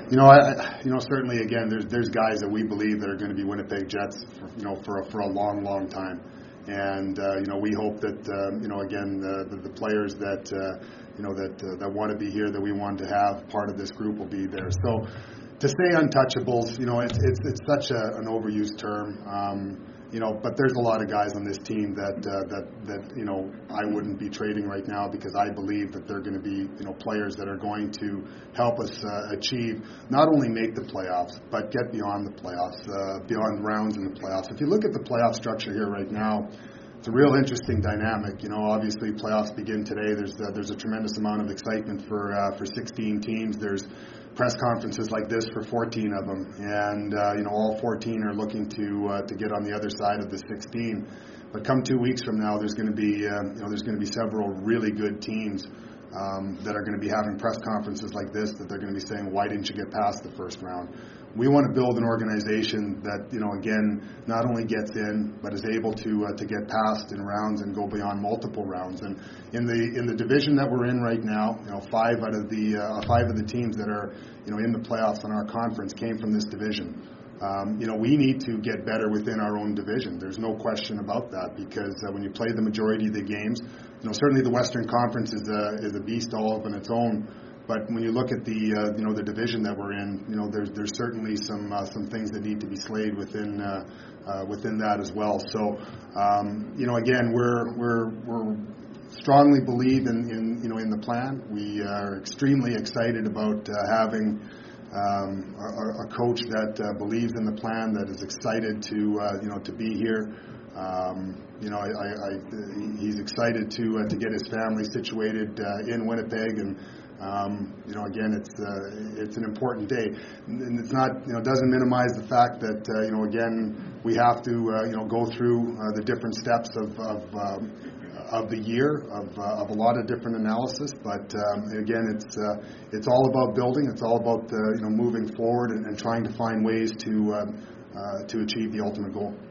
Certainly again, there's guys that we believe that are going to be Winnipeg Jets, for a long, long time, and we hope that again the players that want to be here, that we want to have part of this group, will be there. So to say untouchables, it's such an overused term. But there's a lot of guys on this team that I wouldn't be trading right now, because I believe that they're going to be players that are going to help us achieve, not only make the playoffs, but get beyond the playoffs, beyond rounds in the playoffs. If you look at the playoff structure here right now, it's a real interesting dynamic. Obviously playoffs begin today. There's a tremendous amount of excitement for 16 teams. There's press conferences like this for 14 of them, and all 14 are looking to get on the other side of the 16. But come 2 weeks from now, there's going to be several really good teams that are going to be having press conferences like this, that they're going to be saying, why didn't you get past the first round? We want to build an organization that, again, not only gets in, but is able to get past in rounds and go beyond multiple rounds. And in the division that we're in right now, five of the teams that are in the playoffs in our conference came from this division. We need to get better within our own division. There's no question about that, because when you play the majority of the games, certainly the Western Conference is a beast all of on its own. But when you look at the division that we're in, there's certainly some things that need to be slayed within that as well. So again, we're strongly believe in the plan. We are extremely excited about having a coach that believes in the plan, that is excited to be here. He's excited to get his family situated in Winnipeg, and again, it's an important day, and it's not doesn't minimize the fact that again, we have to go through the different steps of the year of a lot of different analysis, but again, it's all about building. It's all about moving forward and trying to find ways to achieve the ultimate goal.